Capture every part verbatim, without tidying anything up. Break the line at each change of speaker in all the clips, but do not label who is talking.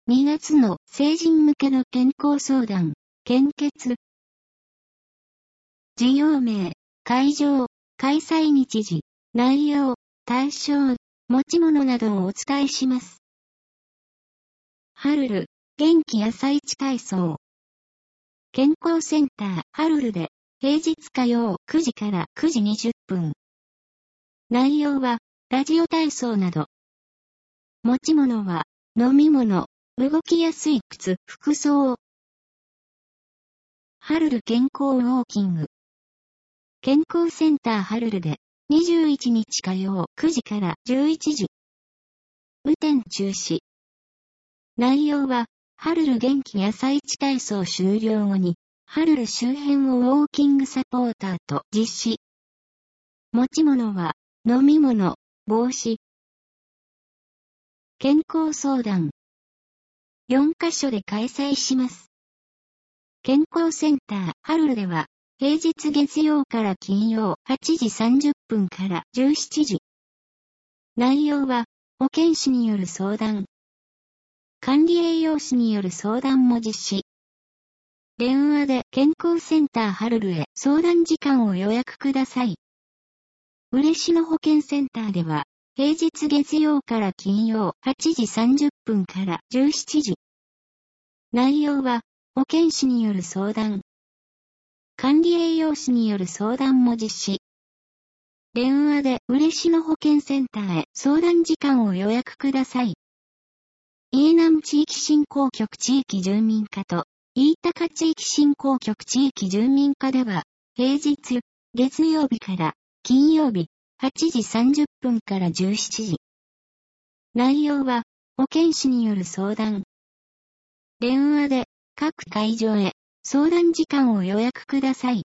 にがつの成人向けの健康相談、献血。事業名、会場、開催日時、内容、対象、持ち物などをお伝えします。ハルル、元気朝市体操。健康センター、ハルルで、平日火曜くじからくじにじゅっぷん。内容は、ラジオ体操など。持ち物は、飲み物、動きやすい靴、服装。ハルル健康ウォーキング。健康センターハルルで、にじゅういちにち火曜くじからじゅういちじ。雨天中止。内容は、ハルル元気朝市体操終了後に、ハルル周辺をウォーキングサポーターと実施。持ち物は、飲み物、帽子。健康相談。よんカ所で開催します。健康センターハルルでは、平日月曜から金曜はちじさんじゅっぷんからじゅうしちじ。内容は、保健師による相談。管理栄養士による相談も実施。電話で健康センターハルルへ相談時間を予約ください。嬉野保健センターでは、平日月曜から金曜はちじさんじゅっぷんからじゅうしちじ。内容は、保健師による相談。管理栄養士による相談も実施。電話で嬉野保健センターへ相談時間を予約ください。飯南地域振興局地域住民課と、飯高地域振興局地域住民課では、平日、月曜日から金曜日、はちじさんじゅっぷんからじゅうしちじ。内容は、保健師による相談。電話で、各会場へ、相談時間を予約ください。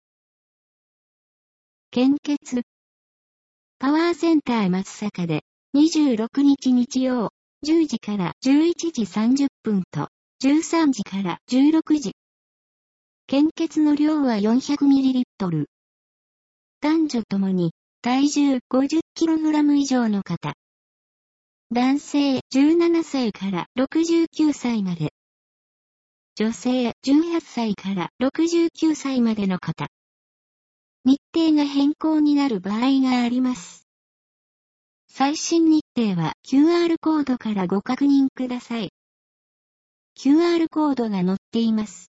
献血。パワーセンター松阪で、にじゅうろくにち日曜、じゅうじからじゅういちじさんじゅっぷんと、じゅうさんじからじゅうろくじ。献血の量は よんひゃくミリリットル。男女ともに、体重 ごじゅっキログラム 以上の方。男性じゅうななさいからろくじゅうきゅうさいまで。女性じゅうはっさいからろくじゅうきゅうさいまでの方。日程が変更になる場合があります。最新日程は キューアール コードからご確認ください。キューアール コードが載っています。